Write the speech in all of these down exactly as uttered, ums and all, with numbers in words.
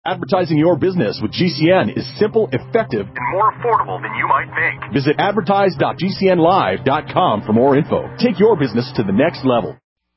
Advertising your business with G C N is simple, effective, and more affordable than you might think. Visit advertise dot g c n live dot com for more info. Take your business to the next level.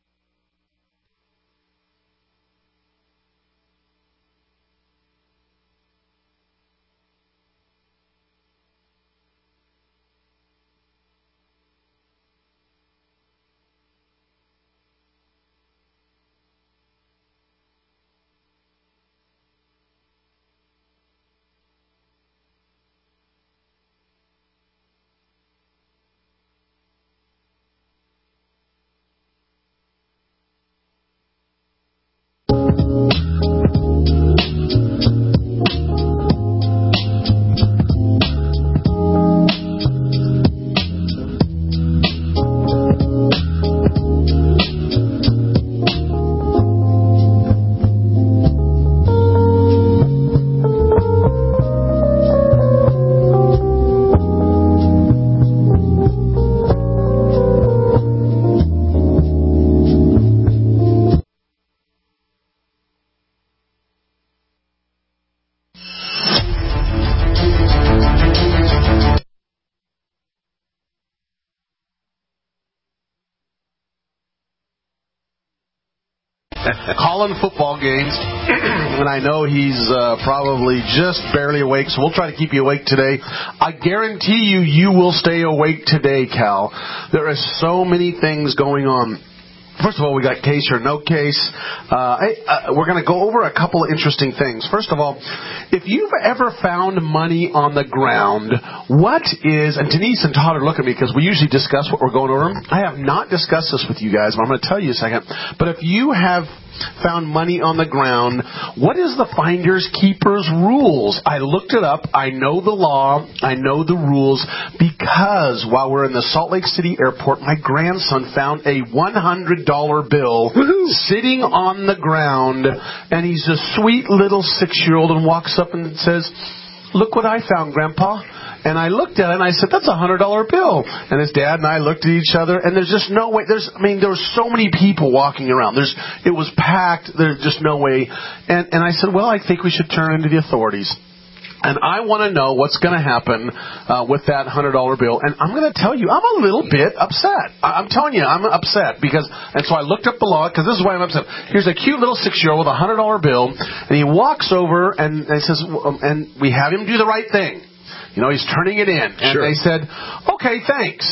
Calling football games, and I know he's uh, probably just barely awake, so we'll try to keep you awake today. I guarantee you, you will stay awake today, Cal. There are so many things going on. First of all, we got case or no case. Uh, I, uh, we're going to go over a couple of interesting things. First of all, if you've ever found money on the ground, what is, and Denise and Todd are looking at me because we usually discuss what we're going over. I have not discussed this with you guys, but I'm going to tell you a second. But if you have found money on the ground, what is the finders keepers rules? I looked it up. I know the law. I know the rules because while we're in the Salt Lake City airport, my grandson found a one hundred dollar bill Woo-hoo. sitting on the ground, and he's a sweet little six-year-old and walks up and says, "Look what I found, Grandpa." And I looked at it and I said, "That's a one hundred dollar bill." And his dad and I looked at each other, and there's just no way. There's, I mean, there were so many people walking around. There's, it was packed. There's just no way. And and I said, "Well, I think we should turn into the authorities." And I want to know what's going to happen uh, with that one hundred dollar bill. And I'm going to tell you, I'm a little bit upset. I'm telling you, I'm upset because, and so I looked up the law because this is why I'm upset. Here's a cute little six-year-old with a one hundred dollar bill, and he walks over and, and says, and we have him do the right thing. You know, he's turning it in. And sure. They said, "Okay, thanks."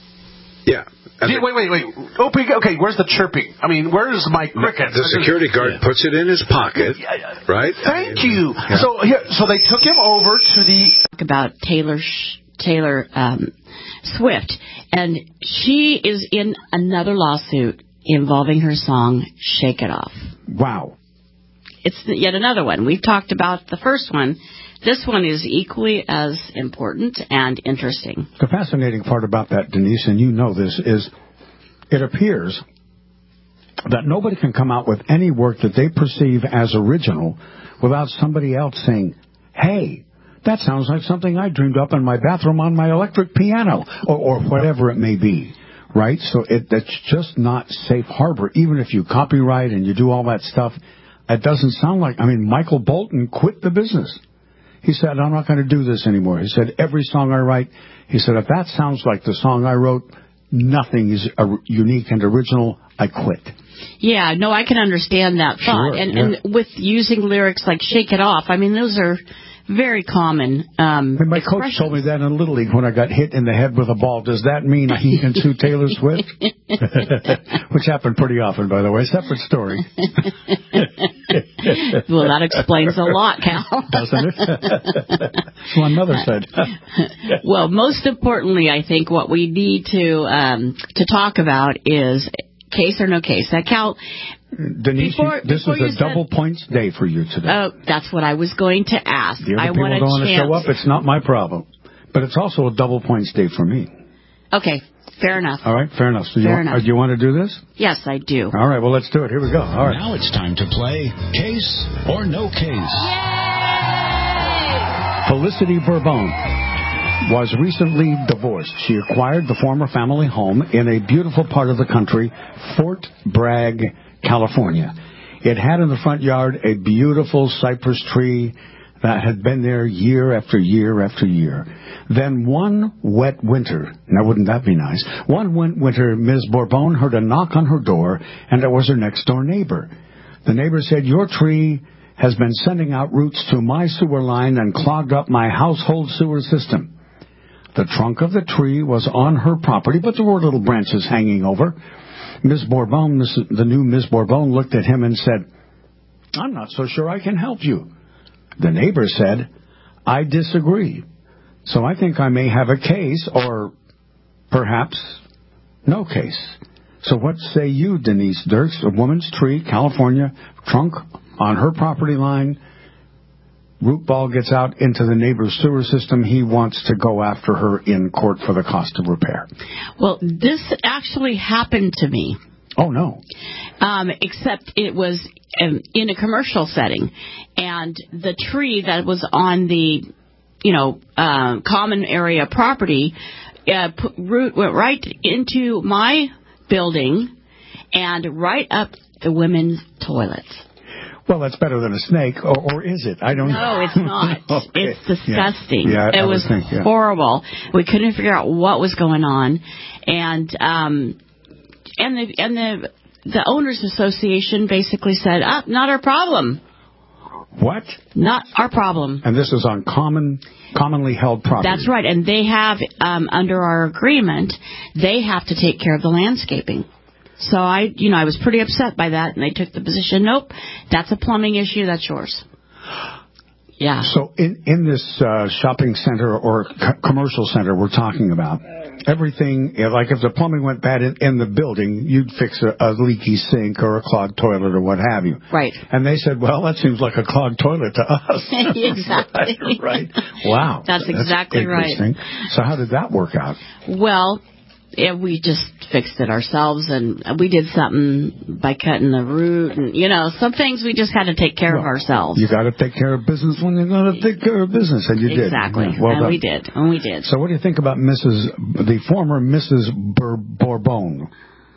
Yeah. Wait, wait, wait. Okay, where's the chirping? I mean, where's my cricket? The security guard yeah. puts it in his pocket, right? Thank you. Yeah. So, here, so they took him over to the about Taylor Taylor um, Swift, and she is in another lawsuit involving her song "Shake It Off." Wow. It's yet another one. We've talked about the first one. This one is equally as important and interesting. The fascinating part about that, Denise, and you know this, is it appears that nobody can come out with any work that they perceive as original without somebody else saying, "Hey, that sounds like something I dreamed up in my bathroom on my electric piano," or, or whatever it may be, right? So it, it's just not safe harbor. Even if you copyright and you do all that stuff, it doesn't sound like, I mean, Michael Bolton quit the business. He said, "I'm not going to do this anymore." He said, "Every song I write," he said, "if that sounds like the song I wrote, nothing is a, unique and original. I quit." Yeah, no, I can understand that thought. Sure, and, yeah. and with using lyrics like "Shake It Off," I mean, those are very common um, My coach told me that in Little League when I got hit in the head with a ball. Does that mean he can sue Taylor Swift? Which happened pretty often, by the way. Separate story. Well, that explains a lot, Cal. Doesn't it? That's what my mother said. Well, most importantly, I think what we need to um, to talk about is case or no case. Now, Cal, Denise, before, this before is a double said, points day for you today. Oh, that's what I was going to ask. The other I people want a don't want to chance. show up. It's not my problem. But it's also a double points day for me. Okay, fair enough. All right, fair enough. So fair you, want, enough. do you want to do this? Yes, I do. All right, well, let's do it. Here we go. All right. Now it's time to play Case or No Case. Yay! Felicity Bourbon was recently divorced. She acquired the former family home in a beautiful part of the country, Fort Bragg, California. It had in the front yard a beautiful cypress tree that had been there year after year after year. Then one wet winter, now wouldn't that be nice? One wet winter, Miz Bourbon heard a knock on her door, and it was her next-door neighbor. The neighbor said, "Your tree has been sending out roots to my sewer line and clogged up my household sewer system." The trunk of the tree was on her property, but there were little branches hanging over. Miz Bourbon, the new Miz Bourbon, looked at him and said, "I'm not so sure I can help you." The neighbor said, "I disagree. So I think I may have a case, or perhaps no case." So what say you, Denise Dirks? A woman's tree, California, trunk on her property line, root ball gets out into the neighbor's sewer system. He wants to go after her in court for the cost of repair. Well, this actually happened to me. Oh, no. Um, except it was um, in a commercial setting. And the tree that was on the, you know, uh, common area property, uh, put, root went right into my building and right up the women's toilets. Well, that's better than a snake, or, or is it? I don't know. No, it's not. Okay. It's disgusting. Yeah, yeah, it was think, yeah. horrible. We couldn't figure out what was going on, and um, and the and the the owners association basically said, "Ah, not our problem." What? Not our problem. And this is on common, commonly held property. That's right, and they have um, under our agreement, they have to take care of the landscaping. So I, you know, I was pretty upset by that, and they took the position, nope, that's a plumbing issue, that's yours. Yeah. So in, in this uh, shopping center or co- commercial center we're talking about, everything, you know, like if the plumbing went bad in, in the building, you'd fix a, a leaky sink or a clogged toilet or what have you. Right. And they said, well, that seems like a clogged toilet to us. Exactly. right, right. Wow. That's exactly That's right. So how did that work out? Well, yeah, we just fixed it ourselves, and we did something by cutting the root, and you know, some things we just had to take care well, of ourselves. You got to take care of business when you got to take care of business, and you exactly. did. Exactly, well and done. we did, and we did. So, what do you think about Missus the former Missus Bur- Bourbon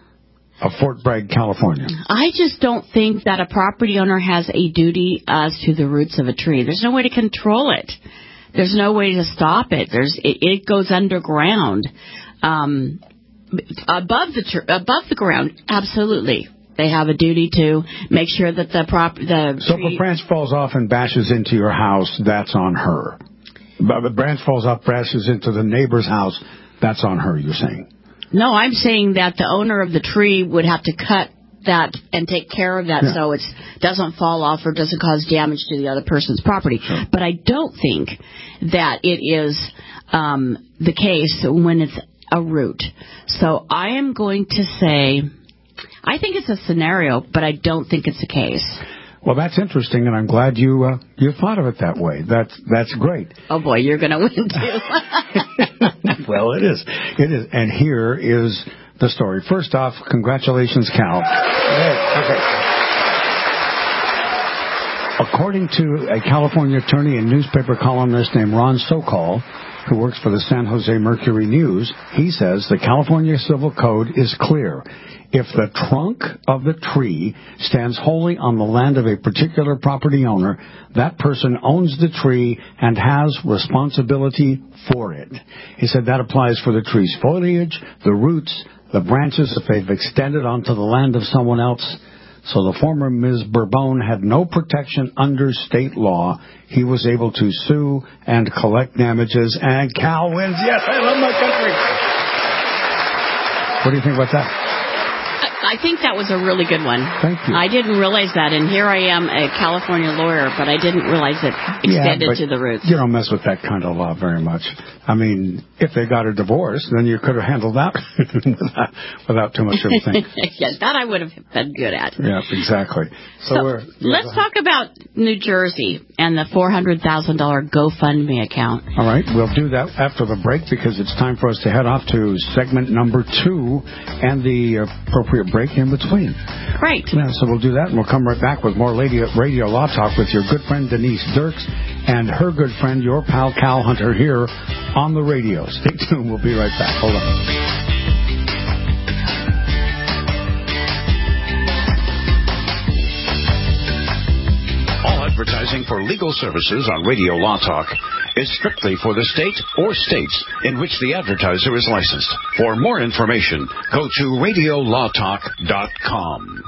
of Fort Bragg, California? I just don't think that a property owner has a duty as to the roots of a tree. There's no way to control it. There's no way to stop it. There's it, it goes underground. Um, above the tr- above the ground, absolutely. They have a duty to make sure that the prop the So tree- if a branch falls off and bashes into your house, that's on her. But if a branch falls off, bashes into the neighbor's house, that's on her, you're saying? No, I'm saying that the owner of the tree would have to cut that and take care of that yeah. so it doesn't fall off or doesn't cause damage to the other person's property. Sure. But I don't think that it is um, the case when it's a root. So I am going to say, I think it's a scenario, but I don't think it's a case. Well, that's interesting, and I'm glad you uh, you thought of it that way. That's that's great. Oh boy, you're going to win too. Well, it is, it is, and here is the story. First off, congratulations, Cal. Okay. According to a California attorney and newspaper columnist named Ron Sokol, who works for the San Jose Mercury News, he says the California Civil Code is clear. If the trunk of the tree stands wholly on the land of a particular property owner, that person owns the tree and has responsibility for it. He said that applies for the tree's foliage, the roots, the branches if they've extended onto the land of someone else. So the former Miz Bourbon had no protection under state law. He was able to sue and collect damages, and Cal wins. Yes, I love my country. What do you think about that? I think that was a really good one. Thank you. I didn't realize that, and here I am, a California lawyer, but I didn't realize it extended yeah, to the roots. You don't mess with that kind of law very much. I mean, if they got a divorce, then you could have handled that without, without too much of a thing. Yeah, that I would have been good at. Yeah, exactly. So, so we're, let's talk about New Jersey and the four hundred thousand dollars GoFundMe account. All right, we'll do that after the break because it's time for us to head off to segment number two and the appropriate break in between. Right. Yeah, so we'll do that, and we'll come right back with more radio, radio Law Talk with your good friend Denise Dirks and her good friend, your pal Cal Hunter, here on the radio. Stay tuned. We'll be right back. Hold on. advertising for legal services on Radio Law Talk is strictly for the state or states in which the advertiser is licensed. For more information, go to radio law talk dot com.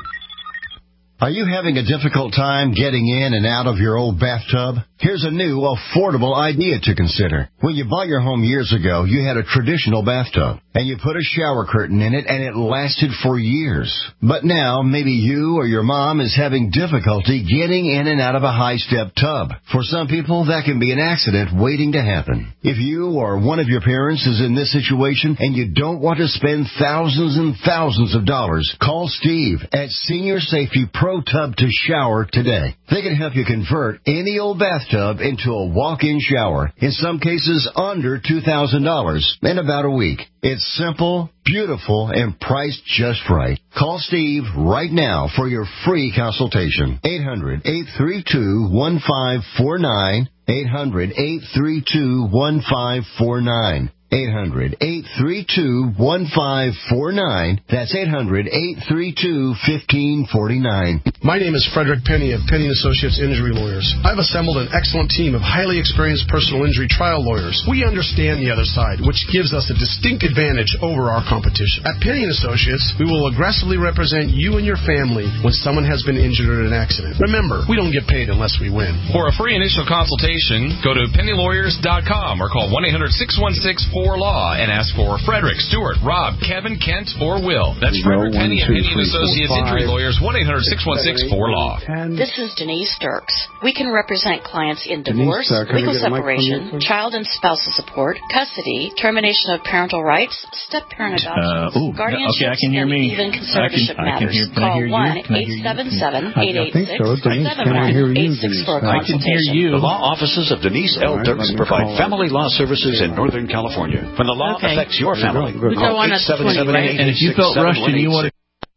Are you having a difficult time getting in and out of your old bathtub? Here's a new, affordable idea to consider. When you bought your home years ago, you had a traditional bathtub, and you put a shower curtain in it, and it lasted for years. But now, maybe you or your mom is having difficulty getting in and out of a high-step tub. For some people, that can be an accident waiting to happen. If you or one of your parents is in this situation and you don't want to spend thousands and thousands of dollars, call Steve at Senior Safety Pro Tub to Shower today. They can help you convert any old bathtub into a walk-in shower, in some cases under two thousand dollars, in about a week. It's simple, beautiful, and priced just right. Call Steve right now for your free consultation. eight hundred, eight three two, one five four nine. eight hundred, eight three two, one five four nine. eight hundred, eight three two, one five four nine. That's eight hundred, eight three two, one five four nine. My name is Frederick Penny of Penny and Associates Injury Lawyers. I've assembled an excellent team of highly experienced personal injury trial lawyers. We understand the other side, which gives us a distinct advantage over our competition. At Penny and Associates, we will aggressively represent you and your family when someone has been injured in an accident. Remember, we don't get paid unless we win. For a free initial consultation, go to penny lawyers dot com or call one eight hundred, six one six, four law and ask for Frederick, Stewart, Rob, Kevin, Kent, or Will. That's Frederick Penny and Penny and Associates Injury Lawyers, one eight hundred, six one six, four law. This is Denise Dirks. We can represent clients in divorce, Denise, uh, legal separation, child and spousal support, custody, termination of parental rights, step-parent adoptions, uh, guardianships, okay, I can hear me. even conservatorship I can, I can matters. Hear, Call one eight seven seven, eight eight six, seven one eight six for a consultation. I can hear you. The law offices of Denise L. Dirks provide family law services in Northern California. When the law okay. affects your family, call eight seven seven, eight eight six, seven one eight six.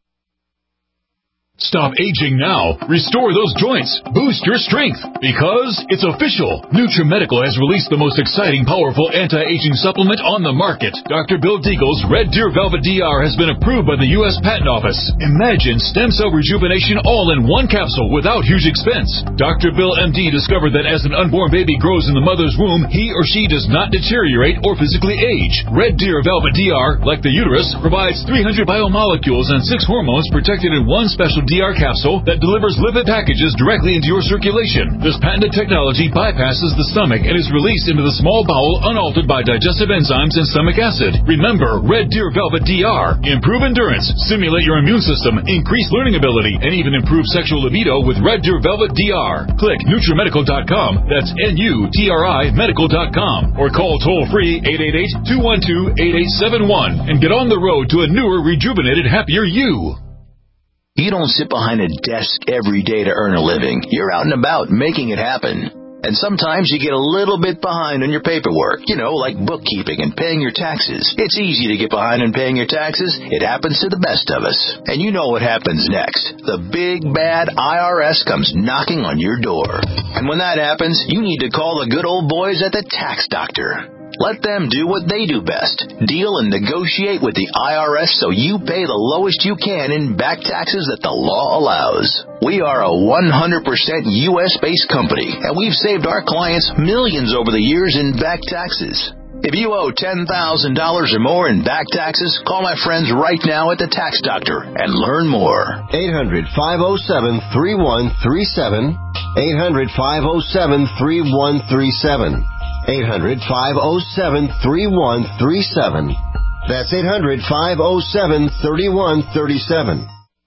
Stop aging now. Restore those joints. Boost your strength. Because it's official. NutriMedical has released the most exciting, powerful anti-aging supplement on the market. Doctor Bill Deagle's Red Deer Velvet D R has been approved by the U S Patent Office. Imagine stem cell rejuvenation all in one capsule without huge expense. Doctor Bill M D discovered that as an unborn baby grows in the mother's womb, he or she does not deteriorate or physically age. Red Deer Velvet D R, like the uterus, provides three hundred biomolecules and six hormones protected in one special D R capsule that delivers lipid packages directly into your circulation. This patented technology bypasses the stomach and is released into the small bowel unaltered by digestive enzymes and stomach acid. Remember, Red Deer Velvet D R. Improve endurance, stimulate your immune system, increase learning ability, and even improve sexual libido with Red Deer Velvet D R. Click NutriMedical dot com. That's N U T R I medical dot com. Or call toll-free eight eight eight, two one two, eight eight seven one and get on the road to a newer, rejuvenated, happier you. You don't sit behind a desk every day to earn a living. You're out and about making it happen. And sometimes you get a little bit behind on your paperwork, you know, like bookkeeping and paying your taxes. It's easy to get behind on paying your taxes. It happens to the best of us. And you know what happens next. The big, bad I R S comes knocking on your door. And when that happens, you need to call the good old boys at the Tax Doctor. Let them do what they do best. Deal and negotiate with the I R S so you pay the lowest you can in back taxes that the law allows. We are a one hundred percent U S-based company, and we've saved our clients millions over the years in back taxes. If you owe ten thousand dollars or more in back taxes, call my friends right now at the Tax Doctor and learn more. eight hundred, five oh seven, three one three seven. eight hundred, five oh seven, three one three seven. eight hundred, five oh seven, three one three seven. That's eight hundred, five oh seven, three one three seven.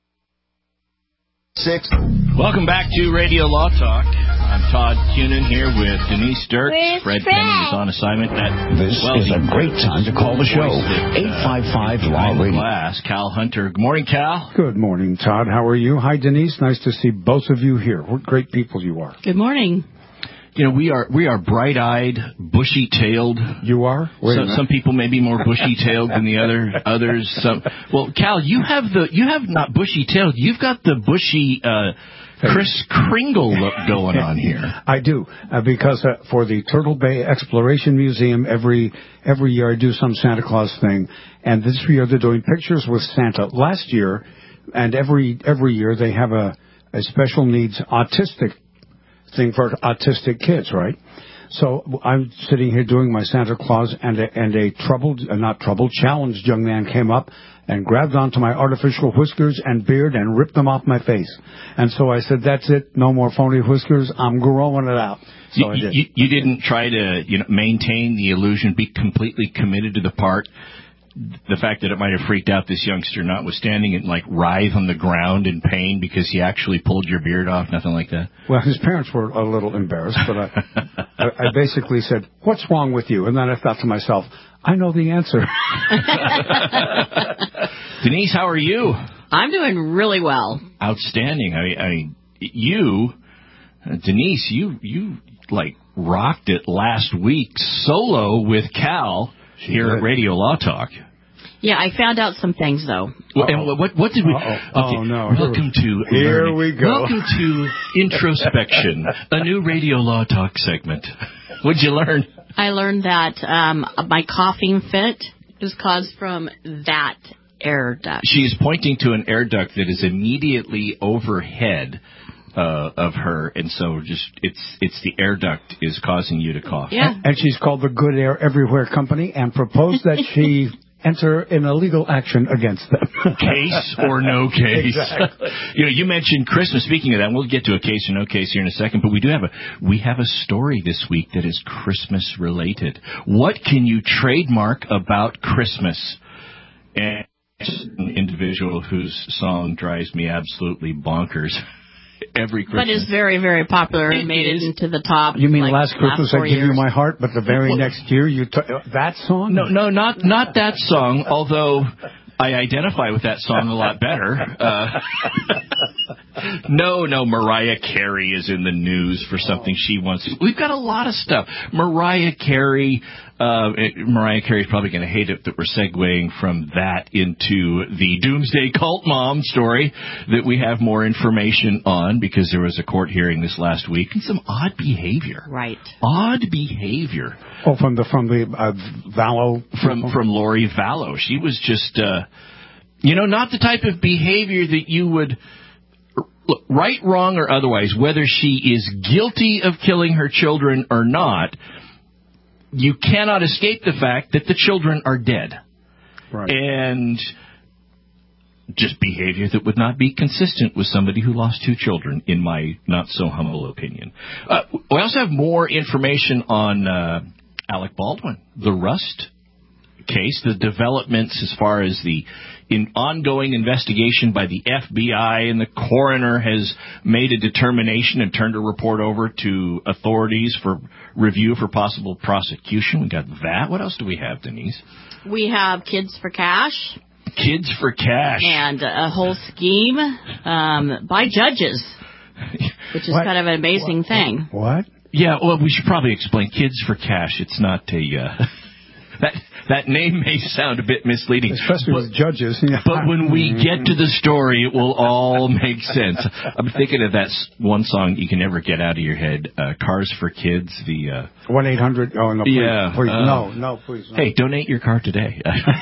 Six. Welcome back to Radio Law Talk. I'm Todd Cunin here with Denise Dirks. Where's Fred Penny is on assignment. At, this well, is a great time to call the show. eight five five Law Radio. Class, Cal Hunter. Good morning, Cal. Good morning, Todd. How are you? Hi, Denise. Nice to see both of you here. What great people you are. Good morning. You know, we are we are bright-eyed, bushy-tailed. You are? Wait some, some people may be more bushy-tailed than the other others. Some, well, Cal, you have the you have not bushy-tailed. You've got the bushy uh, Kris Kringle look going on here. I do, uh, because uh, for the Turtle Bay Exploration Museum, every every year I do some Santa Claus thing, and this year they're doing pictures with Santa. Last year, and every every year they have a, a special needs autistic thing for autistic kids, right? So I'm sitting here doing my Santa Claus, and a, and a troubled, uh, not troubled, challenged young man came up and grabbed onto my artificial whiskers and beard and ripped them off my face. And so I said, that's it, no more phony whiskers, I'm growing it out. So you, I did. You, you didn't try to you know, maintain the illusion, be completely committed to the part, the fact that it might have freaked out this youngster, notwithstanding it, like writhe on the ground in pain because he actually pulled your beard off, nothing like that? Well, his parents were a little embarrassed, but I, I, I basically said, what's wrong with you? And then I thought to myself, I know the answer. Denise, how are you? I'm doing really well. Outstanding. I, I you, uh, Denise, you, you like rocked it last week solo with Cal she here did. At Radio Law Talk. Yeah, I found out some things, though. Well, and what, what did we... Uh-oh. Okay, oh, no. Welcome to... Here learning. we go. Welcome to Introspection, a new Radio Law Talk segment. What'd you learn? I learned that um, my coughing fit is caused from that air duct. She is pointing to an air duct that is immediately overhead uh, of her, and so just it's it's the air duct is causing you to cough. Yeah. And, and she's called the Good Air Everywhere Company and proposed that she enter in a legal action against them. Case or no case. Exactly. You know, you mentioned Christmas. Speaking of that, we'll get to a case or no case here in a second, but we do have a we have a story this week that is Christmas related. What can you trademark about Christmas? And an individual whose song drives me absolutely bonkers every Christmas. But is very, very popular and made it into the top. You mean like, last Christmas I give years. you my heart, but the very next year you t- that song? No, no, not not that song. Although I identify with that song a lot better. Uh, no, no, Mariah Carey is in the news for something she wants. We've got a lot of stuff. Mariah Carey. Uh, Mariah Carey's probably going to hate it that we're segueing from that into the Doomsday Cult Mom story that we have more information on because there was a court hearing this last week and some odd behavior. Right. Odd behavior. Oh, from the from the uh, Vallow from from Lori Vallow. She was just, uh, you know, not the type of behavior that you would. Look, right, wrong, or otherwise, whether she is guilty of killing her children or not, you cannot escape the fact that the children are dead. Right. And just behavior that would not be consistent with somebody who lost two children, in my not-so-humble opinion. Uh, we also have more information on uh, Alec Baldwin, the Rust case, the developments as far as the in ongoing investigation by the F B I, and the coroner has made a determination and turned a report over to authorities for review for possible prosecution. We got that. What else do we have, Denise? We have Kids for Cash. Kids for Cash. And a whole scheme um, by judges, which is what? kind of an amazing what? thing. What? Yeah, well, we should probably explain. Kids for Cash. It's not a... Uh, that that name may sound a bit misleading. Especially but, with judges. Yeah. But when we get to the story, it will all make sense. I'm thinking of that one song you can never get out of your head, uh, Cars for Kids. The uh, one eight hundred Oh, no, please. Yeah, please. Uh, no, no, please. No. Hey, donate your car today.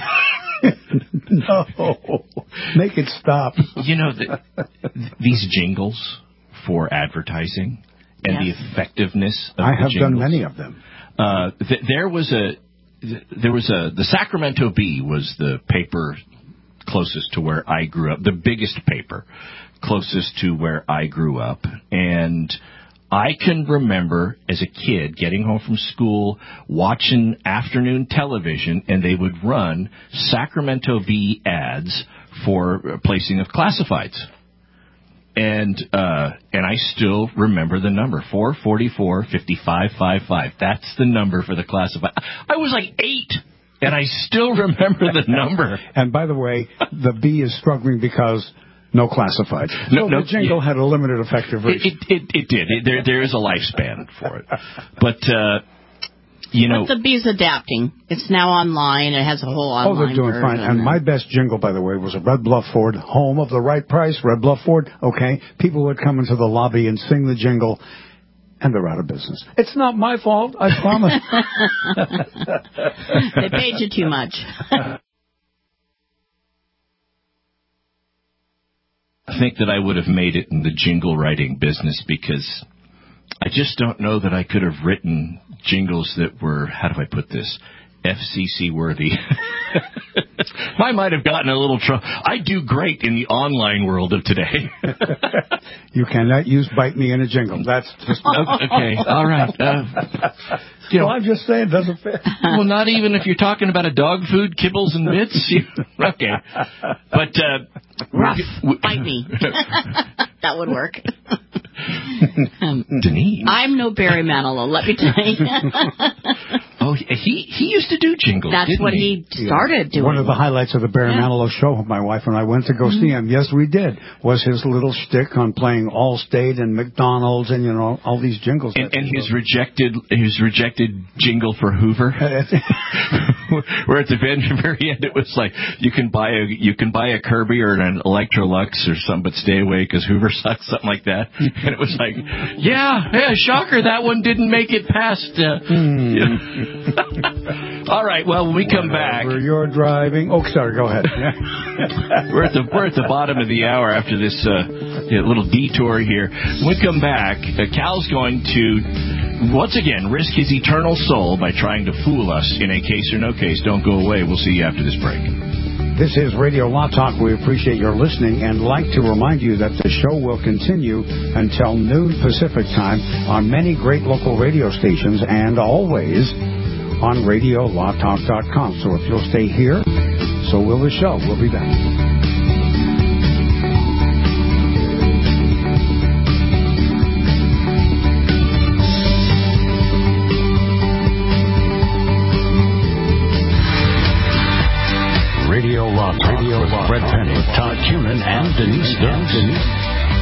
No. Make it stop. You know, the, these jingles for advertising and yes. the effectiveness of I the have jingles. done many of them. Uh, th- there was a... There was a the Sacramento Bee was the paper closest to where I grew up, the biggest paper closest to where I grew up, and I can remember as a kid getting home from school, watching afternoon television, and they would run Sacramento Bee ads for placing of classifieds. And uh, and I still remember the number, four forty-four, fifty-five fifty-five. That's the number for the classified. I was like eight, and I still remember the number. And by the way, the Bee is struggling because no classified. No, so no, the jingle yeah. had a limited effective reach. It, it, it, it did. It, there, there is a lifespan for it. But, uh, you know. But the Bee's adapting. It's now online. It has a whole online Oh, they're doing fine. And my best jingle, by the way, was a Red Bluff Ford, home of the right price, Red Bluff Ford. Okay, people would come into the lobby and sing the jingle, and they're out of business. It's not my fault, I promise. They paid you too much. I think that I would have made it in the jingle writing business because I just don't know that I could have written jingles that were, how do I put this, F C C worthy. I might have gotten a little trouble. I do great in the online world of today. You cannot use "bite me" in a jingle. That's just okay. All right. Uh, you know, well, I'm just saying, it doesn't fit. Well, not even if you're talking about a dog food, kibbles and bits. You, okay, but uh, rough. Bite me. That would work. um, Denise, I'm no Barry Manilow. Let me tell you. Oh, he he used to do jingles. That's didn't what he, he started doing. One of the highlights of the Barry yeah. Manilow show, my wife and I went to go mm-hmm. see him. Yes, we did. Was his little shtick on playing Allstate and McDonald's and you know all these jingles. And, and his rejected his rejected jingle for Hoover, where at the very end it was like you can buy a you can buy a Kirby or an Electrolux or something, but stay away because Hoover sucks, something like that. And it was like, yeah, yeah, shocker, that one didn't make it past. Uh, mm. you know. All right. Well, when we come back, Whenever you're driving. Oh, sorry. Go ahead. we're at the we're at the bottom of the hour after this uh, you know, little detour here. When we come back, uh, Cal's going to once again risk his eternal soul by trying to fool us in a case or no case. Don't go away. We'll see you after this break. This is Radio Law Talk. We appreciate your listening and like to remind you that the show will continue until noon Pacific time on many great local radio stations and always on radio law talk dot com. So if you'll stay here, so will the show. We'll be back. Radio Law Talk Radio with Law Fred Penny, Todd Cunin, and Denise Dennis.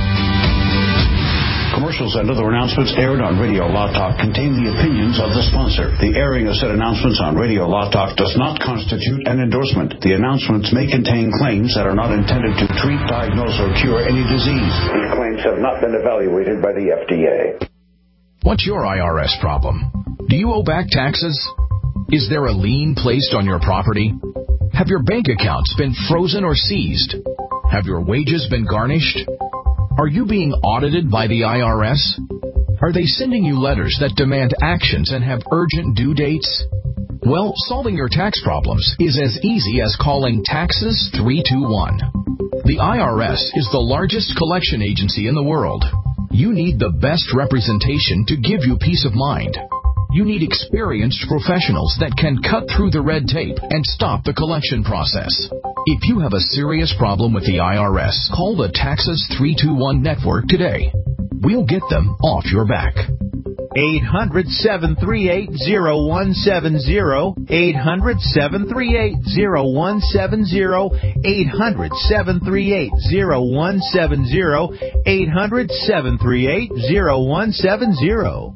Commercials and other announcements aired on Radio Law Talk contain the opinions of the sponsor. The airing of said announcements on Radio Law Talk does not constitute an endorsement. The announcements may contain claims that are not intended to treat, diagnose, or cure any disease. These claims have not been evaluated by the F D A. What's your I R S problem? Do you owe back taxes? Is there a lien placed on your property? Have your bank accounts been frozen or seized? Have your wages been garnished? Are you being audited by the I R S? Are they sending you letters that demand actions and have urgent due dates? Well, solving your tax problems is as easy as calling Taxes three two one. The I R S is the largest collection agency in the world. You need the best representation to give you peace of mind. You need experienced professionals that can cut through the red tape and stop the collection process. If you have a serious problem with the I R S, call the Taxes three two one network today. We'll get them off your back. eight hundred, seven three eight, zero one seven zero. eight hundred, seven three eight, zero one seven zero. eight hundred, seven three eight, zero one seven zero. eight hundred, seven three eight, zero one seven zero.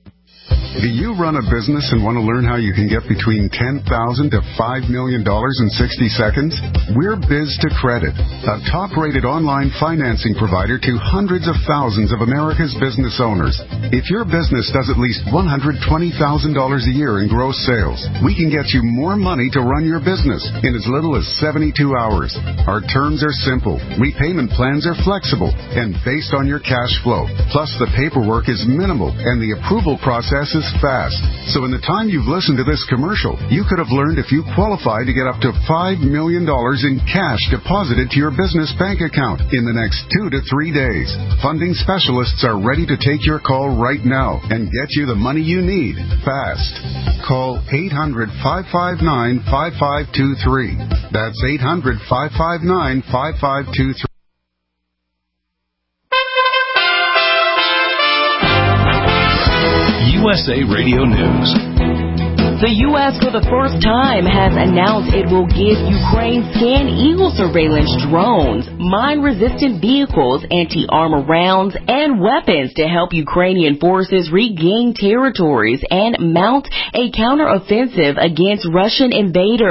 Do you run a business and want to learn how you can get between ten thousand dollars to five million dollars in sixty seconds? We're Biz to Credit, a top-rated online financing provider to hundreds of thousands of America's business owners. If your business does at least one hundred twenty thousand dollars a year in gross sales, we can get you more money to run your business in as little as seventy-two hours. Our terms are simple, repayment plans are flexible, and based on your cash flow. Plus, the paperwork is minimal, and the approval process is fast. So in the time you've listened to this commercial, you could have learned if you qualify to get up to five million dollars in cash deposited to your business bank account in the next two to three days. Funding specialists are ready to take your call right now and get you the money you need fast. Call eight hundred, five five nine, five five two three. That's eight hundred, five five nine, five five two three. U S A Radio News. The U S for the first time has announced it will give Ukraine Scan-Eagle surveillance drones, mine-resistant vehicles, anti-armor rounds, and weapons to help Ukrainian forces regain territories and mount a counteroffensive against Russian invaders.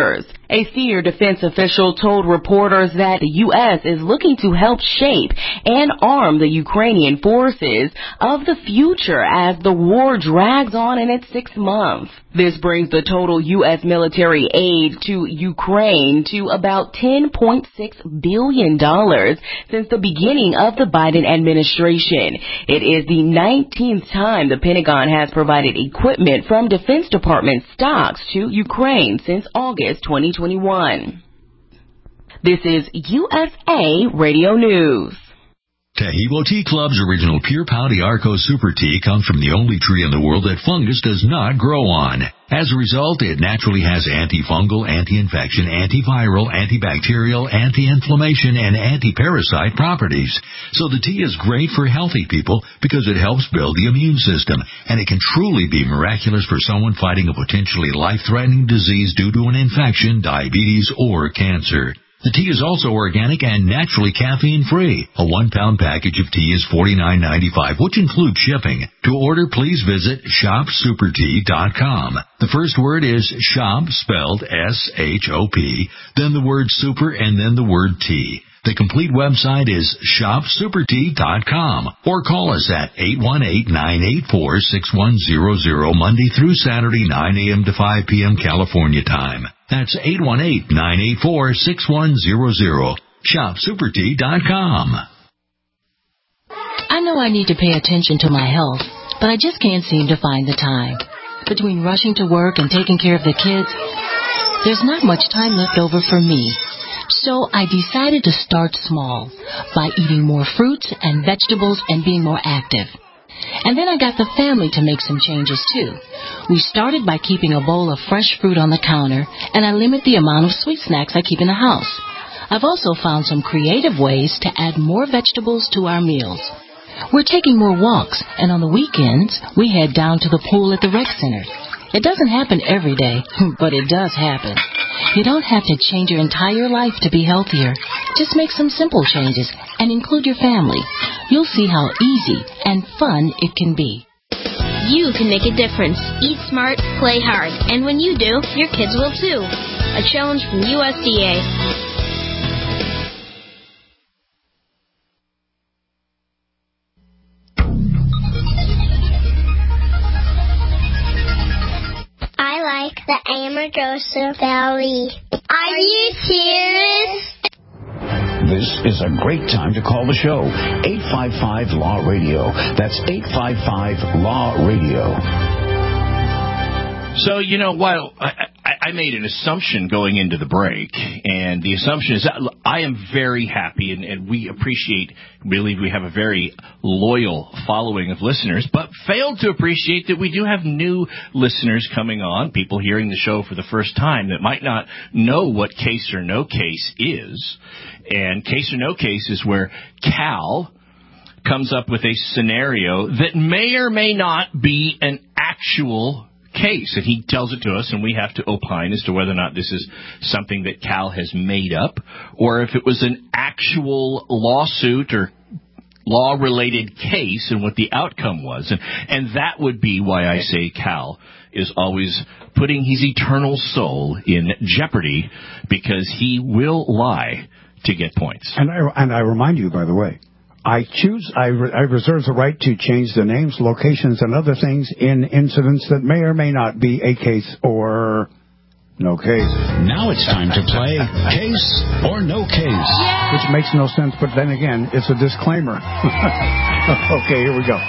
A senior defense official told reporters that the U S is looking to help shape and arm the Ukrainian forces of the future as the war drags on in its sixth month. This brings the total U S military aid to Ukraine to about ten point six billion dollars since the beginning of the Biden administration. It is the nineteenth time the Pentagon has provided equipment from Defense Department stocks to Ukraine since August twenty twenty-one. This is U S A Radio News. Tahibo Tea Club's original Pure Pau Arco Super Tea comes from the only tree in the world that fungus does not grow on. As a result, it naturally has antifungal, anti-infection, antiviral, antibacterial, anti-inflammation, and anti-parasite properties. So the tea is great for healthy people because it helps build the immune system, and it can truly be miraculous for someone fighting a potentially life-threatening disease due to an infection, diabetes, or cancer. The tea is also organic and naturally caffeine-free. A one-pound package of tea is forty-nine ninety-five, which includes shipping. To order, please visit shop super tea dot com. The first word is shop, spelled S H O P, then the word super, and then the word tea. The complete website is shop super tea dot com, or call us at eight one eight, nine eight four, six one zero zero Monday through Saturday, nine a.m. to five p.m. California time. That's eight one eight, nine eight four, six one zero zero. shop super tea dot com. I know I need to pay attention to my health, but I just can't seem to find the time. Between rushing to work and taking care of the kids, there's not much time left over for me. So I decided to start small by eating more fruits and vegetables and being more active. And then I got the family to make some changes too. We started by keeping a bowl of fresh fruit on the counter, and I limit the amount of sweet snacks I keep in the house. I've also found some creative ways to add more vegetables to our meals. We're taking more walks, and on the weekends, we head down to the pool at the rec center. It doesn't happen every day, but it does happen. You don't have to change your entire life to be healthier. Just make some simple changes and include your family. You'll see how easy and fun it can be. You can make a difference. Eat smart, play hard. And when you do, your kids will too. A challenge from U S D A. Like the Amargosa Valley. Are you serious? This is a great time to call the show. eight five five Law Radio. That's eight five five Law Radio. So, you know, while I, I, I made an assumption going into the break, and the assumption is that I am very happy, and, and we appreciate, really, we have a very loyal following of listeners, but failed to appreciate that we do have new listeners coming on, people hearing the show for the first time that might not know what case or no case is. And case or no case is where Cal comes up with a scenario that may or may not be an actual case, and he tells it to us, and we have to opine as to whether or not this is something that Cal has made up, or if it was an actual lawsuit or law-related case and what the outcome was. And, and that would be why I say Cal is always putting his eternal soul in jeopardy, because he will lie to get points. And I, and I remind you, by the way, I choose, I, re, I reserve the right to change the names, locations, and other things in incidents that may or may not be a case or no case. Now it's time to play Case or No Case. Yay! Which makes no sense, but then again, it's a disclaimer. Okay, here we go.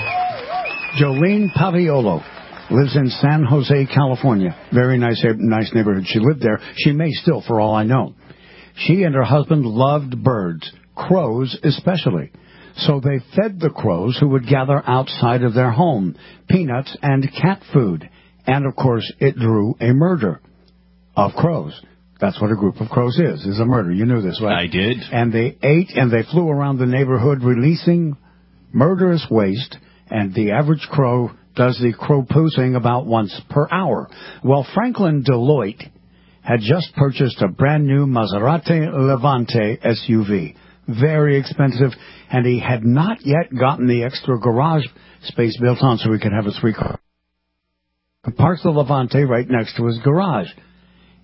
Jolene Paviolo lives in San Jose, California. Very nice, nice neighborhood. She lived there. She may still, for all I know. She and her husband loved birds, crows especially. So they fed the crows, who would gather outside of their home, peanuts and cat food. And, of course, it drew a murder of crows. That's what a group of crows is, is a murder. You knew this, right? I did. And they ate and they flew around the neighborhood releasing murderous waste, and the average crow does the crow-poosing about once per hour. Well, Franklin Deloitte had just purchased a brand-new Maserati Levante S U V. Very expensive, and he had not yet gotten the extra garage space built on so he could have a three-car. He parks the Levante right next to his garage.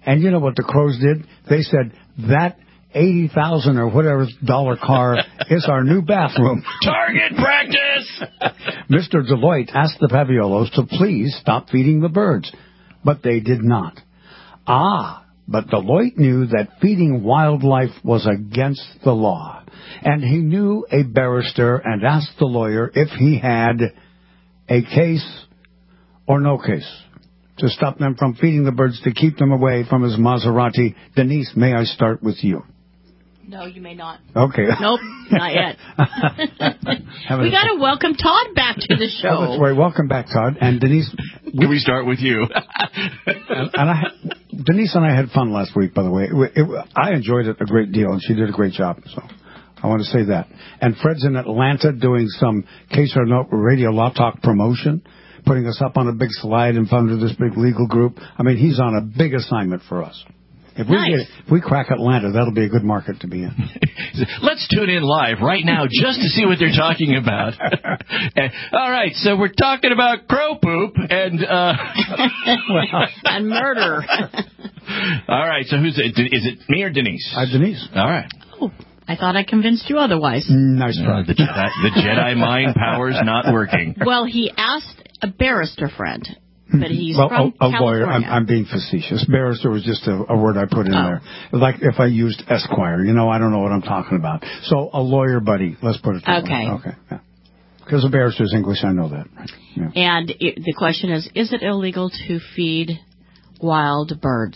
And you know what the Crows did? They said, that eighty thousand or whatever dollar car is our new bathroom. Target practice! Mister Deloitte asked the Paviolos to please stop feeding the birds, but they did not. Ah, but Deloitte knew that feeding wildlife was against the law, and he knew a barrister and asked the lawyer if he had a case or no case to stop them from feeding the birds, to keep them away from his Maserati. Denise, may I start with you? No, you may not. Okay. Nope, not yet. We got to welcome Todd back to the show. Oh, that's right. Welcome back, Todd. And Denise. Can we start with you? and, and I, Denise and I had fun last week, by the way. It, it, I enjoyed it a great deal, and she did a great job. So I want to say that. And Fred's in Atlanta doing some Case or No Radio Law Talk promotion, putting us up on a big slide in front of this big legal group. I mean, he's on a big assignment for us. If we, nice. get, if we crack Atlanta, that'll be a good market to be in. Let's tune in live right now just to see what they're talking about. All right, so we're talking about crow poop and uh, well, and murder. All right, so who's it? Is it me or Denise? Uh, Denise. All right. Oh, I thought I convinced you otherwise. Nice try. Uh, the, Jedi, the Jedi mind power's not working. Well, he asked a barrister friend. But he's well, from a, a California. lawyer. I'm, I'm being facetious. Barrister was just a, a word I put in oh. there. Like if I used Esquire, you know, I don't know what I'm talking about. So a lawyer buddy, let's put it that okay. way. Okay. Yeah. Because a barrister's English, I know that. Right? Yeah. And it, the question is, is it illegal to feed wild birds?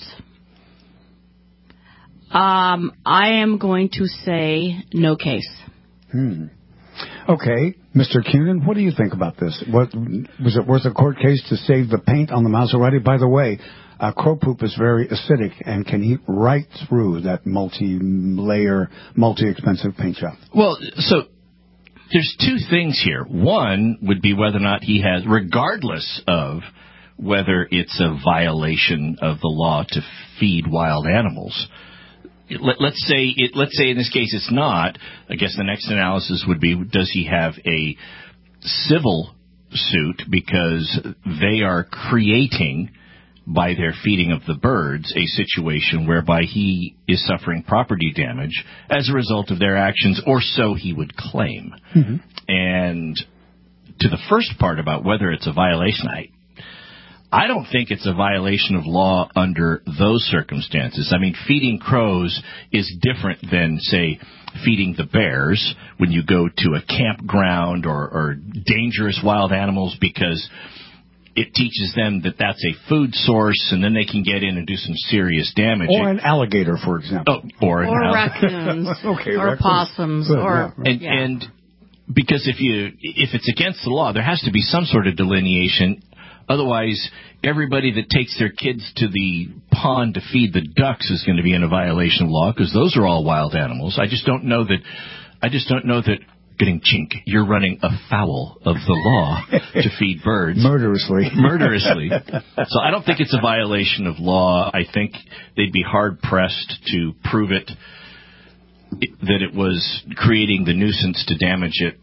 Um, I am going to say no case. Hmm. Okay, Mister Cunin, what do you think about this? What, was it worth a court case to save the paint on the Maserati? By the way, uh, crow poop is very acidic and can eat right through that multi-layer, multi-expensive paint job. Well, so there's two things here. One would be whether or not he has, regardless of whether it's a violation of the law to feed wild animals. Let, let's say it, let's say in this case it's not. I guess the next analysis would be, does he have a civil suit because they are creating, by their feeding of the birds, a situation whereby he is suffering property damage as a result of their actions, or so he would claim. Mm-hmm. And to the first part about whether it's a violation, I I don't think it's a violation of law under those circumstances. I mean, feeding crows is different than, say, feeding the bears when you go to a campground or, or dangerous wild animals, because it teaches them that that's a food source, and then they can get in and do some serious damage. Or an alligator, for example. Oh, or an or al- raccoons. okay, or raccoons. possums. Good, or yeah, right. and, yeah. and because if you if it's against the law, there has to be some sort of delineation. Otherwise, everybody that takes their kids to the pond to feed the ducks is going to be in a violation of law, because those are all wild animals. I just don't know that. I just don't know that. Getting chink, you're running afoul of the law to feed birds murderously. Murderously. So I don't think it's a violation of law. I think they'd be hard pressed to prove it, that it was creating the nuisance to damage it.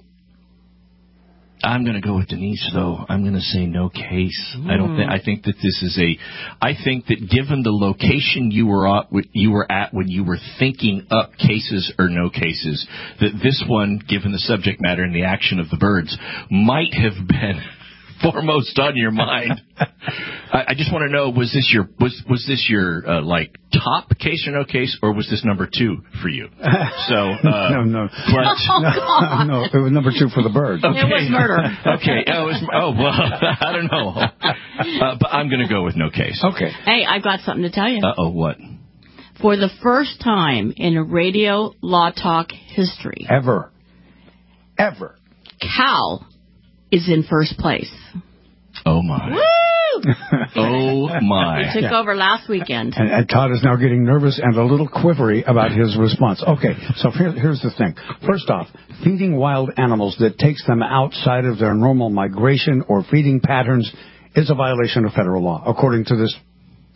I'm going to go with Denise, though. I'm going to say no case. Mm. I don't think. I think that this is a. I think that given the location you were at, you were at when you were thinking up cases or no cases, that this one, given the subject matter and the action of the birds, might have been foremost on your mind. I, I just want to know: was this your was was this your uh, like top case or no case, or was this number two for you? So uh, no, no, but oh, no, no, it was number two for the bird. Okay. It was murder. Okay. Oh, it was, oh well, I don't know, uh, but I'm going to go with no case. Okay. Hey, I've got something to tell you. Uh oh, what? For the first time in Radio Law Talk history, ever, ever, Cal is in first place. Oh my! Woo! Oh my! He took yeah. over last weekend. And, and Todd is now getting nervous and a little quivery about his response. Okay, so here, here's the thing. First off, feeding wild animals that takes them outside of their normal migration or feeding patterns is a violation of federal law, according to this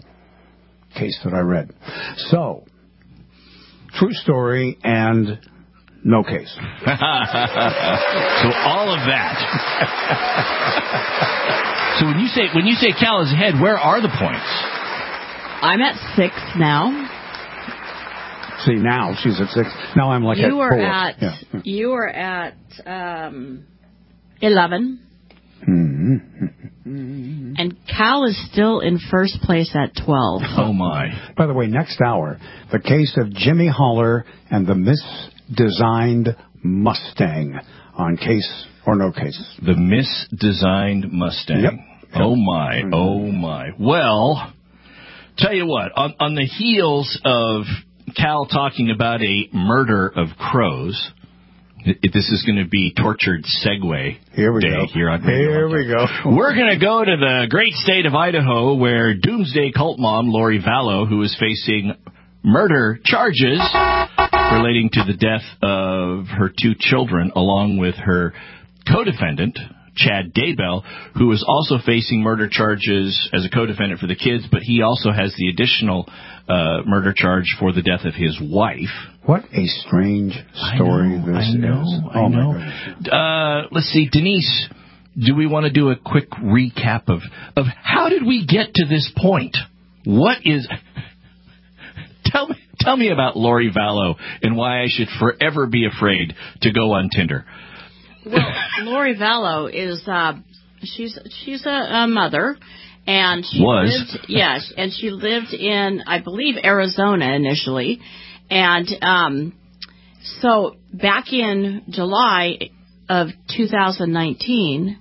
case that I read. So, true story and no case. So all of that. So when you say when you say Cal is ahead, where are the points? I'm at six now. See, now she's at six. Now I'm like you at are four. At, yeah. You are at um, eleven. Mm-hmm. And Cal is still in first place at twelve. Oh, my. By the way, next hour, the case of Jimmy Holler and the misdesigned Mustang on Case or No Case. The misdesigned Mustang. Yep. Oh, my. Oh, my. Well, tell you what, on, on the heels of Cal talking about a murder of crows, it, this is going to be tortured segue here we day go. here on Radio Here we go. We're going to go to the great state of Idaho, where doomsday cult mom Lori Vallow, who is facing murder charges relating to the death of her two children, along with her co-defendant, Chad Daybell, who is also facing murder charges as a co-defendant for the kids, but he also has the additional uh, murder charge for the death of his wife. What a strange story I know, this I know, is. I oh know. Uh, let's see, Denise, do we want to do a quick recap of, of how did we get to this point? What is... Tell me, tell me about Lori Vallow and why I should forever be afraid to go on Tinder. Well, Lori Vallow is uh, she's she's a, a mother, and she was lived, yes, and she lived in, I believe, Arizona initially, and um, so back in July of two thousand nineteen,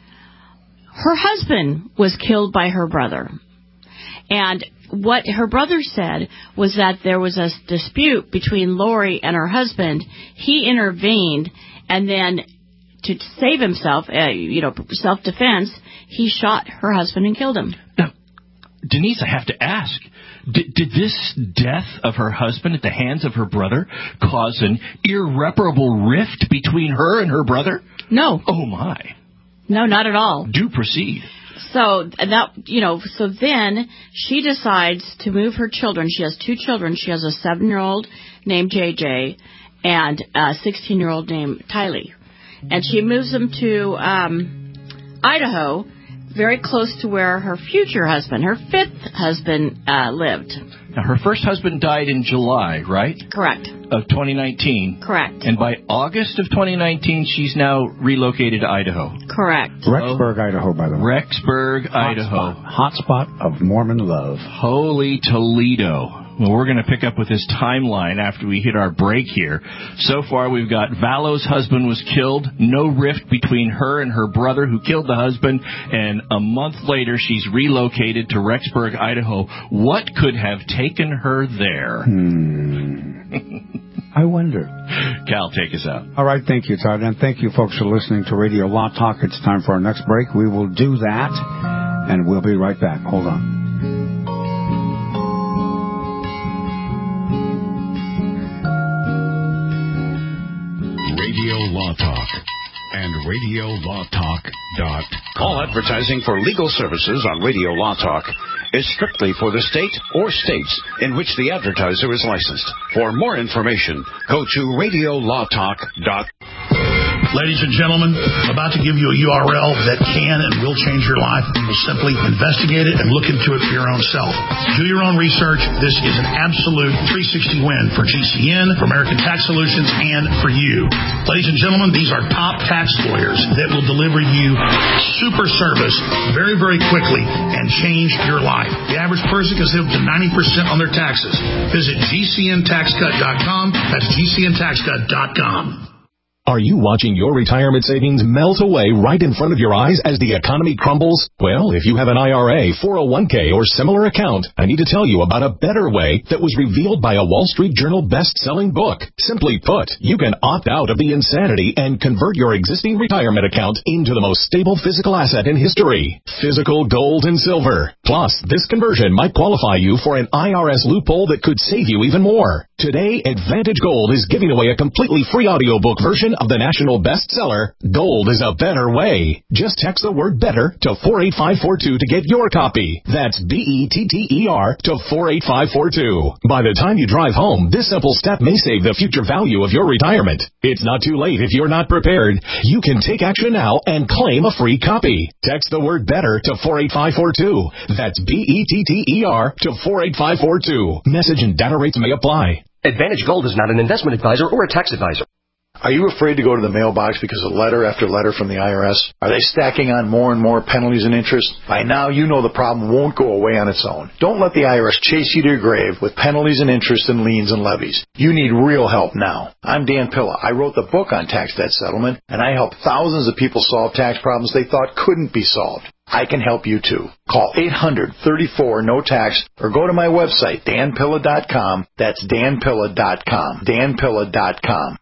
her husband was killed by her brother, and what her brother said was that there was a dispute between Lori and her husband. He intervened, and then to save himself, uh, you know, self-defense, he shot her husband and killed him. Now, Denise, I have to ask, did, did this death of her husband at the hands of her brother cause an irreparable rift between her and her brother? No. Oh, my. No, not at all. Do proceed. So that, you know, so then she decides to move her children. She has two children. She has a seven-year-old named J J and a sixteen-year-old named Tylee. And she moves them to um, Idaho, very close to where her future husband, her fifth husband, uh, lived. Now, her first husband died in July, right? Correct. Of twenty nineteen. Correct. And by August of twenty nineteen, she's now relocated to Idaho. Correct. Rexburg, Idaho, by the way. Rexburg, Hot Idaho. Spot. Hot spot of Mormon love. Holy Toledo. Well, we're going to pick up with this timeline after we hit our break here. So far, we've got Vallow's husband was killed, no rift between her and her brother who killed the husband, and a month later, she's relocated to Rexburg, Idaho. What could have taken her there? Hmm. I wonder. Cal, take us out. All right, thank you, Todd, and thank you, folks, for listening to Radio Law Talk. It's time for our next break. We will do that, and we'll be right back. Hold on. Radio Law Talk and radio law talk dot com. All advertising for legal services on Radio Law Talk is strictly for the state or states in which the advertiser is licensed. For more information, go to radio law talk dot com. Ladies and gentlemen, I'm about to give you a U R L that can and will change your life. You will simply investigate it and look into it for your own self. Do your own research. This is an absolute three sixty win for G C N, for American Tax Solutions, and for you. Ladies and gentlemen, these are top tax lawyers that will deliver you super service very, very quickly and change your life. The average person can save up to ninety percent on their taxes. Visit G C N tax cut dot com. That's G C N tax cut dot com. Are you watching your retirement savings melt away right in front of your eyes as the economy crumbles? Well, if you have an I R A, four oh one k, or similar account, I need to tell you about a better way that was revealed by a Wall Street Journal best-selling book. Simply put, you can opt out of the insanity and convert your existing retirement account into the most stable physical asset in history, physical gold and silver. Plus, this conversion might qualify you for an I R S loophole that could save you even more. Today, Advantage Gold is giving away a completely free audiobook version of the national bestseller, Gold is a Better Way. Just text the word better to four eight five four two to get your copy. That's B E T T E R to four eight five four two. By the time you drive home, this simple step may save the future value of your retirement. It's not too late if you're not prepared. You can take action now and claim a free copy. Text the word better to four eight five four two. That's B E T T E R to four eight five four two. Message and data rates may apply. Advantage Gold is not an investment advisor or a tax advisor. Are you afraid to go to the mailbox because of letter after letter from the I R S? Are they stacking on more and more penalties and interest? By now, you know the problem won't go away on its own. Don't let the I R S chase you to your grave with penalties and interest and liens and levies. You need real help now. I'm Dan Pilla. I wrote the book on tax debt settlement, and I help thousands of people solve tax problems they thought couldn't be solved. I can help you too. Call eight hundred, thirty-four, no tax or go to my website, dan pilla dot com. That's dan pilla dot com. dan pilla dot com.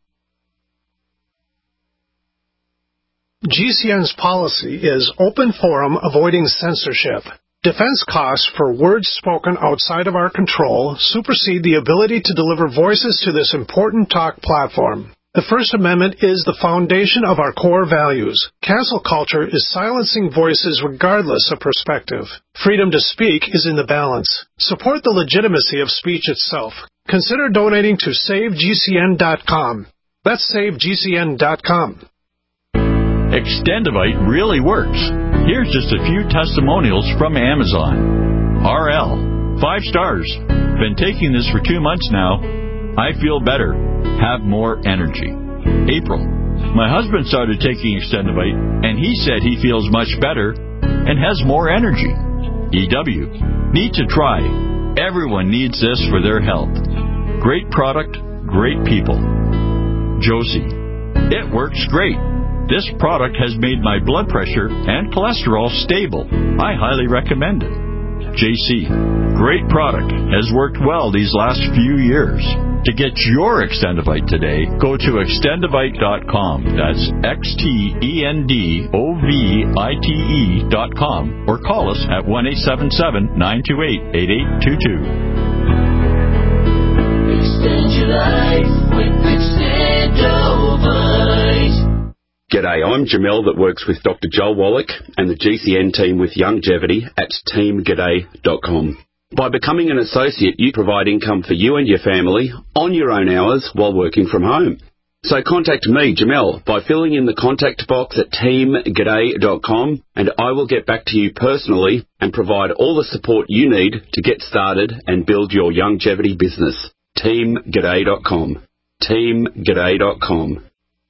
G C N's policy is open forum avoiding censorship. Defense costs for words spoken outside of our control supersede the ability to deliver voices to this important talk platform. The First Amendment is the foundation of our core values. Cancel culture is silencing voices regardless of perspective. Freedom to speak is in the balance. Support the legitimacy of speech itself. Consider donating to save G C N dot com. That's save G C N dot com. Extendivite really works. Here's just a few testimonials from Amazon. R L, five stars. Been taking this for two months now. I feel better. Have more energy. April, my husband started taking Extendivite, and he said he feels much better and has more energy. E W, need to try. Everyone needs this for their health. Great product, great people. Josie, it works great. This product has made my blood pressure and cholesterol stable. I highly recommend it. J C, great product. Has worked well these last few years. To get your Extendivite today, go to extendivite dot com. That's X T E N D O V I T E dot com or call us at one eight seven seven, nine two eight, eight eight two two. Extend your life with Extendivite. G'day, I'm Jamel that works with Doctor Joel Wallach and the G C N team with Longevity at team g'day dot com. By becoming an associate, you provide income for you and your family on your own hours while working from home. So contact me, Jamel, by filling in the contact box at team g'day dot com, and I will get back to you personally and provide all the support you need to get started and build your longevity business. team g'day dot com. team g'day dot com.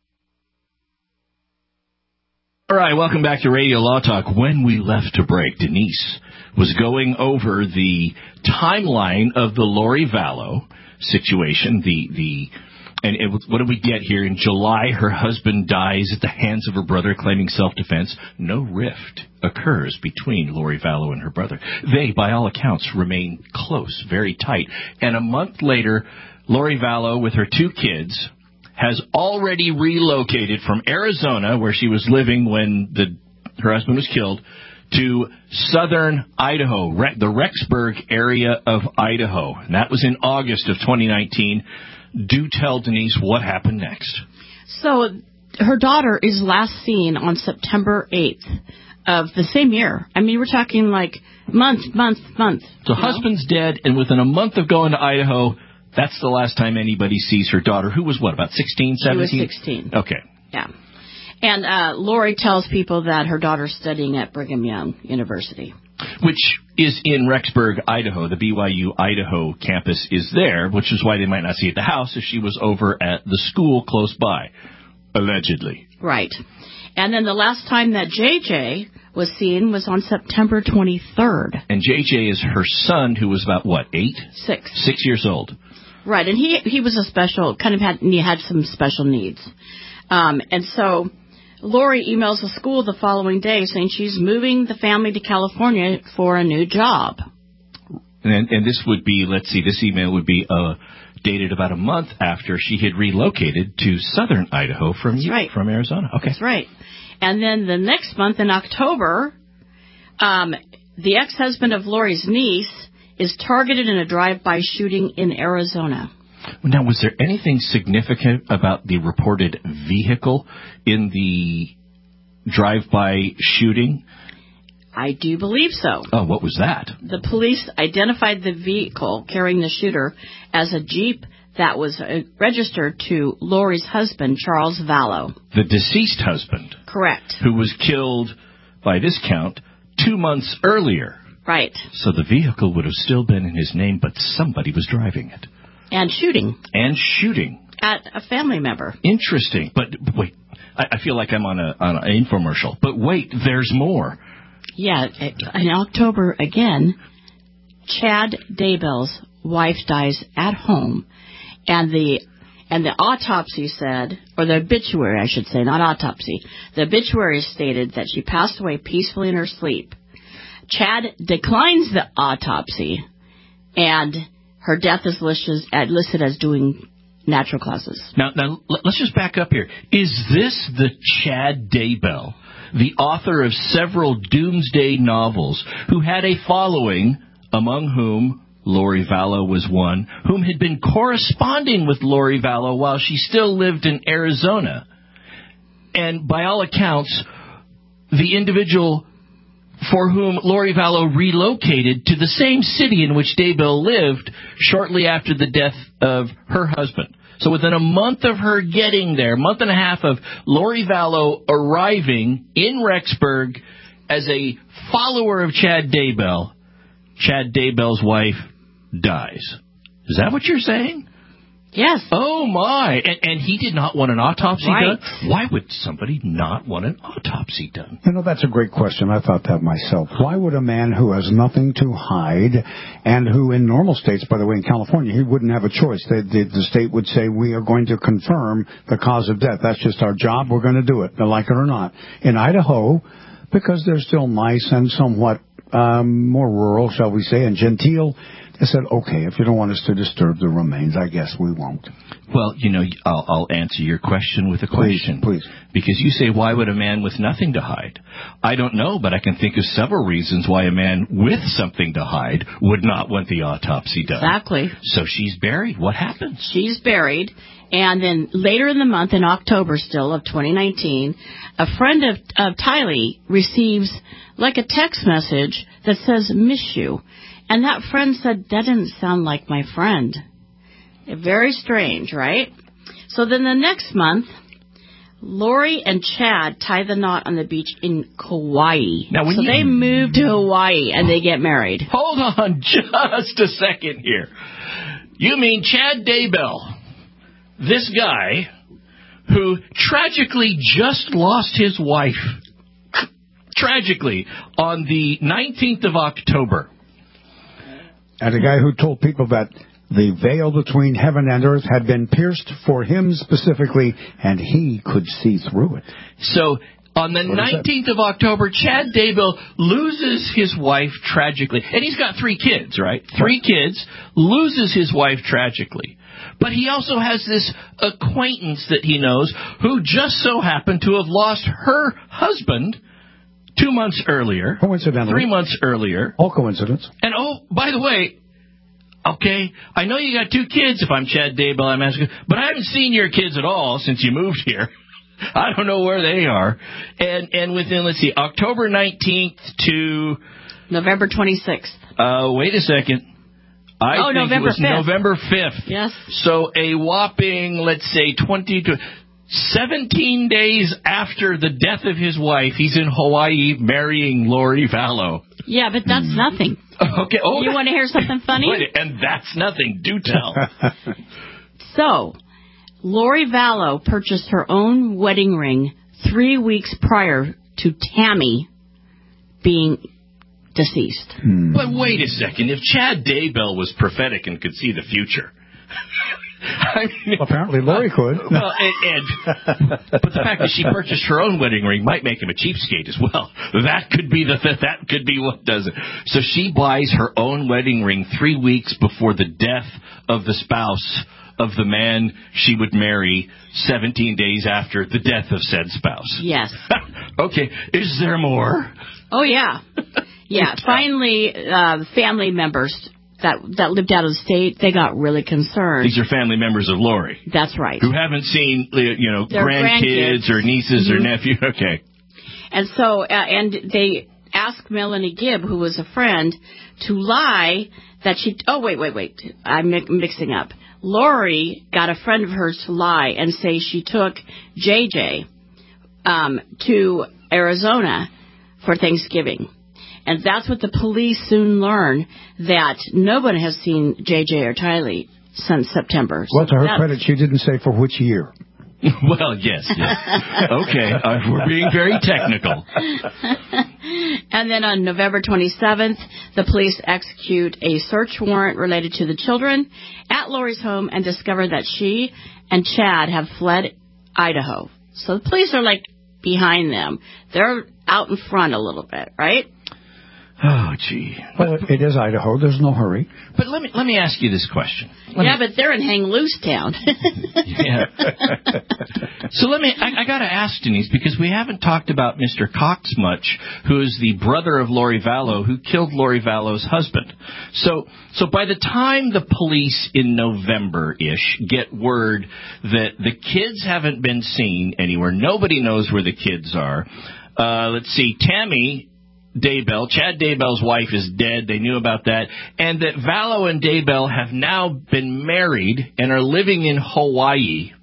All right, welcome back to Radio Law Talk. When we left to break, Denise was going over the timeline of the Lori Vallow situation. The the and it was, what did we get here? In July, her husband dies at the hands of her brother, claiming self-defense. No rift occurs between Lori Vallow and her brother. They, by all accounts, remain close, very tight. And a month later, Lori Vallow, with her two kids, has already relocated from Arizona, where she was living when the, her husband was killed, to southern Idaho, the Rexburg area of Idaho. And that was in August of twenty nineteen. Do tell, Denise, what happened next. So her daughter is last seen on September eighth of the same year. I mean, we're talking like month, month, month. So husband's know? dead, and within a month of going to Idaho, that's the last time anybody sees her daughter, who was, what, about sixteen, seventeen? She was sixteen. Okay. Yeah. And uh, Lori tells people that her daughter's studying at Brigham Young University. Which is in Rexburg, Idaho. The B Y U Idaho campus is there, which is why they might not see at the house if she was over at the school close by, allegedly. Right. And then the last time that J J was seen was on September twenty-third. And J J is her son, who was about, what, eight? Six. Six years old. Right, and he he was a special, kind of had, he had some special needs. Um, and so Lori emails the school the following day saying she's moving the family to California for a new job. And, and this would be, let's see, this email would be uh, dated about a month after she had relocated to southern Idaho from right. from Arizona. Okay. That's right. And then the next month in October, um, the ex-husband of Lori's niece is targeted in a drive-by shooting in Arizona. Now, was there anything significant about the reported vehicle in the drive-by shooting? I do believe so. Oh, what was that? The police identified the vehicle carrying the shooter as a Jeep that was uh, registered to Lori's husband, Charles Vallow. The deceased husband. Correct. Who was killed, by this count, two months earlier. Right. So the vehicle would have still been in his name, but somebody was driving it. And shooting. And shooting. At a family member. Interesting. But wait, I, I feel like I'm on, a, on an infomercial. But wait, there's more. Yeah, in October again, Chad Daybell's wife dies at home, and the and the autopsy said, or the obituary, I should say, not autopsy. The obituary stated that she passed away peacefully in her sleep. Chad declines the autopsy, and her death is listed, listed as doing natural causes. Now, now, let's just back up here. Is this the Chad Daybell, the author of several doomsday novels, who had a following, among whom Lori Vallow was one, whom had been corresponding with Lori Vallow while she still lived in Arizona? And by all accounts, the individual for whom Lori Vallow relocated to the same city in which Daybell lived shortly after the death of her husband. So within a month of her getting there, month and a half of Lori Vallow arriving in Rexburg as a follower of Chad Daybell, Chad Daybell's wife dies. Is that what you're saying? Yes. Oh, my. And, and he did not want an autopsy right. done? Why would somebody not want an autopsy done? You know, that's a great question. I thought that myself. Why would a man who has nothing to hide, and who in normal states, by the way, in California, he wouldn't have a choice. The, the, the state would say, we are going to confirm the cause of death. That's just our job. We're going to do it, like it or not. In Idaho, because they're still nice and somewhat um, more rural, shall we say, and genteel, they said, okay, if you don't want us to disturb the remains, I guess we won't. Well, you know, I'll, I'll answer your question with a question. Please, please. Because you say, why would a man with nothing to hide? I don't know, but I can think of several reasons why a man with something to hide would not want the autopsy done. Exactly. So she's buried. What happens? She's buried. And then later in the month, in October still of twenty nineteen, a friend of, of Tylee receives like a text message that says, miss you. And that friend said, that didn't sound like my friend. Very strange, right? So then the next month, Lori and Chad tie the knot on the beach in Kauai. Now, when so you... they move to Hawaii and they get married. Hold on just a second here. You mean Chad Daybell, this guy who tragically just lost his wife, tragically, on the nineteenth of October. And a guy who told people that the veil between heaven and earth had been pierced for him specifically, and he could see through it. So on the nineteenth of October, Chad Daybell loses his wife tragically. And he's got three kids, right? Three kids, loses his wife tragically. But he also has this acquaintance that he knows who just so happened to have lost her husband two months earlier. Coincidentally. Three months earlier. All coincidence. And, oh, by the way, okay, I know you got two kids if I'm Chad Daybell, I'm asking, but I haven't seen your kids at all since you moved here. I don't know where they are. And and within, let's see, October nineteenth to... November twenty-sixth. Uh, wait a second. I oh, think November it was fifth. November fifth. Yes. So a whopping, let's say, twenty to seventeen days after the death of his wife, he's in Hawaii marrying Lori Vallow. Yeah, but that's mm. nothing. Okay. Oh, you want to hear something funny? And that's nothing. Do tell. So, Lori Vallow purchased her own wedding ring three weeks prior to Tammy being deceased. Hmm. But wait a second. If Chad Daybell was prophetic and could see the future... I mean, well, apparently Lori could. Well, and, and but the fact that she purchased her own wedding ring might make him a cheapskate as well. That could be the that could be what does it. So she buys her own wedding ring three weeks before the death of the spouse of the man she would marry seventeen days after the death of said spouse. Yes. Okay. Is there more? Oh yeah, yeah. Finally, uh, family members that that lived out of state, they got really concerned. These are family members of Lori. That's right. Who haven't seen, you know, Their grandkids, grandkids. or nieces Mm-hmm. or nephew. Okay. And so, uh, and they asked Melanie Gibb, who was a friend, to lie that she... Oh, wait, wait, wait. I'm mi- mixing up. Lori got a friend of hers to lie and say she took J J um, to Arizona for Thanksgiving. And that's what the police soon learned, that nobody has seen J J or Tylee since September. Well, to her that, credit, she didn't say for which year. Well, yes, yes. Okay, uh, we're being very technical. And then on November twenty-seventh, the police execute a search warrant related to the children at Lori's home and discover that she and Chad have fled Idaho. So the police are, like, behind them. They're out in front a little bit, right? Oh, gee. Well, it, it is Idaho. There's no hurry. But let me let me ask you this question. Let yeah, me, but they're in Hang Loose Town. yeah. So let me, I, I got to ask Denise, because we haven't talked about Mister Cox much, who is the brother of Lori Vallow, who killed Lori Vallow's husband. So, so by the time the police in November-ish get word that the kids haven't been seen anywhere, nobody knows where the kids are. Uh, let's see, Tammy Daybell, Chad Daybell's wife, is dead. They knew about that. And that Vallow and Daybell have now been married and are living in Hawaii.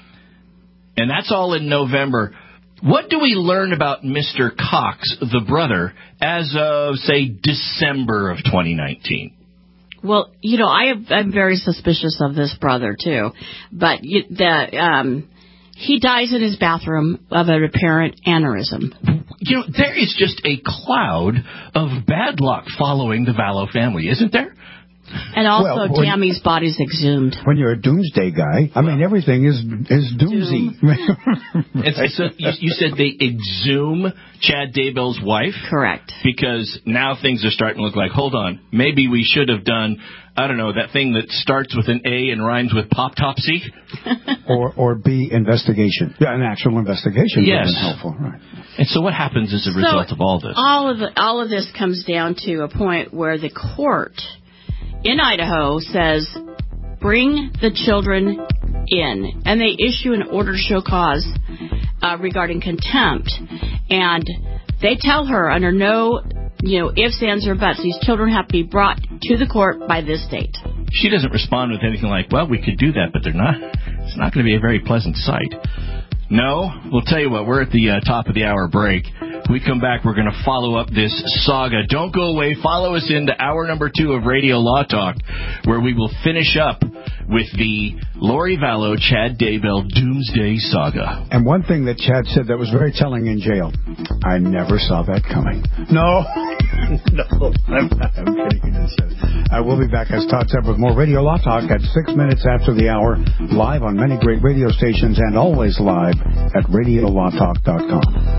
And that's all in November. What do we learn about Mister Cox, the brother, as of, say, December of twenty nineteen? Well, you know, I am, I'm very suspicious of this brother, too. But you, the um, he dies in his bathroom of an apparent aneurysm. You know, there is just a cloud of bad luck following the Vallow family, isn't there? And also, well, Tammy's body's exhumed. When you're a doomsday guy, I mean, everything is is doomsy. Doom. It's, so you, you said they exhume Chad Daybell's wife? Correct. Because now things are starting to look like, hold on, maybe we should have done, I don't know, that thing that starts with an A and rhymes with poptopsy? or or B, investigation. Yeah, an actual investigation. Yes. Would have been helpful. Right. And so what happens as a So result of all this? All of, the, all of this comes down to a point where the court in Idaho says, bring the children in. And they issue an order to show cause uh, regarding contempt. And they tell her under no, you know, ifs, ands, or buts, these children have to be brought to the court by this date. She doesn't respond with anything like, well, we could do that, but they're not. It's not going to be a very pleasant sight. No, we'll tell you what, we're at the uh, top of the hour break. When we come back, we're going to follow up this saga. Don't go away. Follow us into hour number two of Radio Law Talk, where we will finish up with the Lori Vallow, Chad Daybell Doomsday Saga. And one thing that Chad said that was very telling in jail, I never saw that coming. No. no. I'm, I'm kidding. I will be back, as Todd said, with more Radio Law Talk at six minutes after the hour, live on many great radio stations and always live at radio law talk dot com.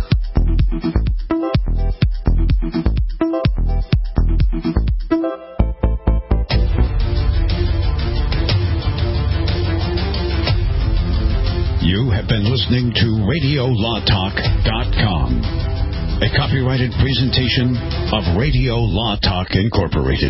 You have been listening to radio law talk dot com, a copyrighted presentation of Radio Law Talk Incorporated.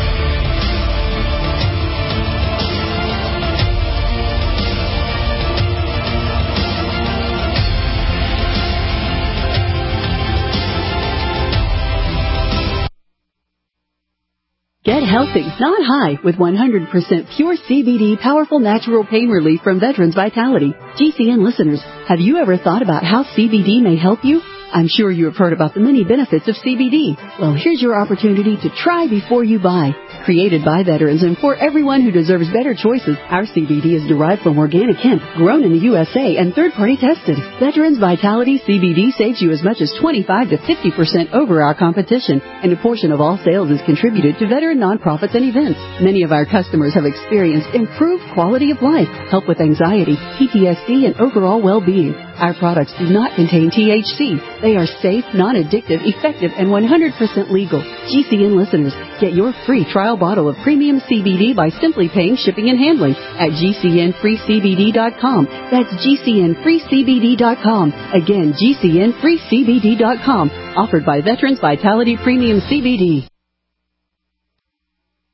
Get healthy, not high, with one hundred percent pure C B D powerful natural pain relief from Veterans Vitality. G C N listeners, have you ever thought about how C B D may help you? I'm sure you have heard about the many benefits of C B D. Well, here's your opportunity to try before you buy. Created by veterans and for everyone who deserves better choices, our C B D is derived from organic hemp, grown in the U S A and third-party tested. Veterans Vitality C B D saves you as much as twenty-five to fifty percent over our competition, and a portion of all sales is contributed to veteran nonprofits and events. Many of our customers have experienced improved quality of life, help with anxiety, P T S D, and overall well-being. Our products do not contain T H C. They are safe, non-addictive, effective, and one hundred percent legal. G C N listeners, get your free trial bottle of premium C B D by simply paying shipping and handling at G C N free C B D dot com. That's G C N free C B D dot com. Again, G C N free C B D dot com. Offered by Veterans Vitality Premium C B D.